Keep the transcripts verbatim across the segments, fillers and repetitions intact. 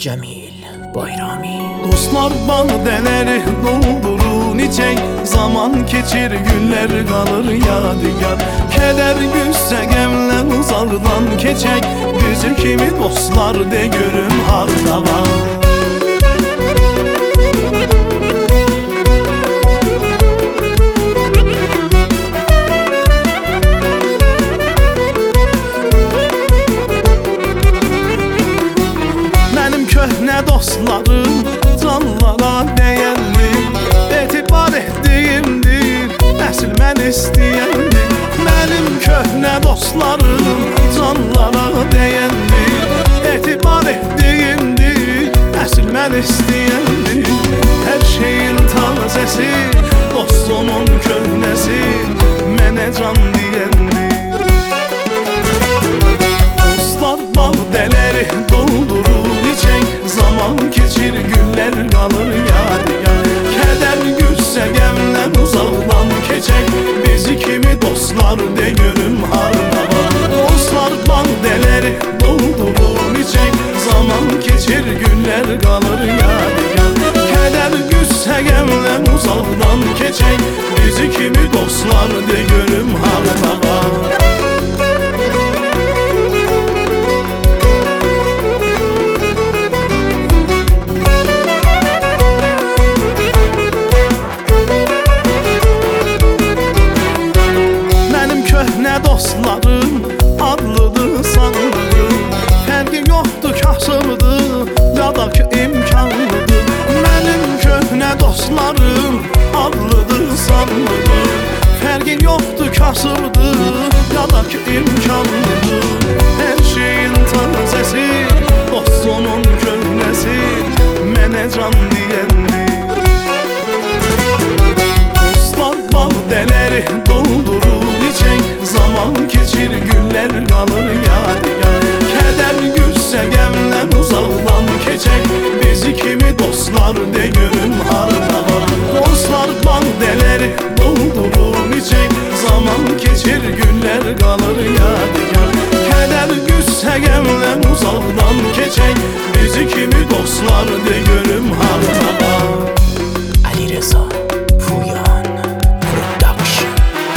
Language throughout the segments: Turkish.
Cemil Bayrami. Dostlar badeleri doldurun içek, zaman keçir günler kalır yadigar. Keder güsse gemle uzaktan keçek, bizi kimi dostlar de görüm harda var. Köhne dostlarım canlara değendir, etibar ettiğimdir, əsl mən istəyəndir. Mənim köhne dostlarım canlara değendir, etibar ettiğimdir, əsl mən istəyəndir. Her şeyin tazesi, dostumun köhnesi, mənə can deyəndir. Dostlar bağdeleri doldurur içek, zaman keçir günler kalır yadigar. Keder güsse gemle uzaktan keçek, bizi kimi dostlar de görüm harda var. Dostlar bağdeleri doldurur içek, zaman keçir günler kalır yadigar. Keder güsse gemle uzaktan keçek, bizi kimi dostlar de görüm harda var. Dostlarım adlıdır sanlıdır, fərqi yoxdur kasıbdır ya da ki imkanlıdır. Mənim köhnə dostlarım adlıdır sanlıdır, fərqi yoxdur kasıbdır ya da ki imkanlıdır. Her şeyin tazesi, dostumun köhnesi, mənə can deyəndir. Dostlar bağdeleri doldurur içek, zaman keçir günler kalır yadigar. Keder güsse gemle uzaktan keçek, bizi kimi dostlar de görün harda var. Dostlar bağdeleri doldurur içek, zaman keçir günler kalır yadigar. Keder güsse gemle uzaktan keçek, bizi kimi dostlar de görüm harda var. Ali Reza Fuyan Production.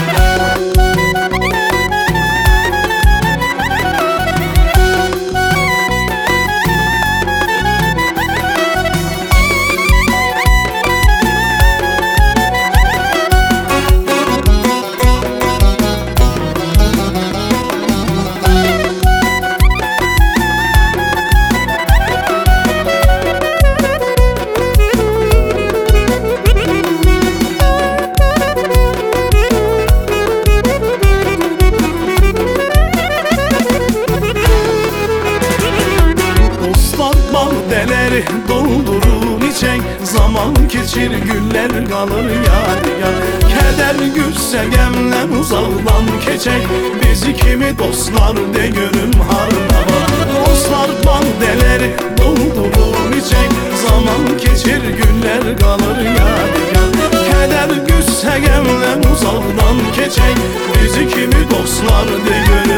Bağdeleri doldurun içek, zaman keçir günler kalır yadigar. Keder güsse gemle uzaktan keçek, bizi kimi dostlar de görüm harda var. Dostlar bağdeleri doldurun içek, zaman keçir günler kalır yadigar. Keder güsse gemle uzaktan keçek, bizi kimi dostlar de görüm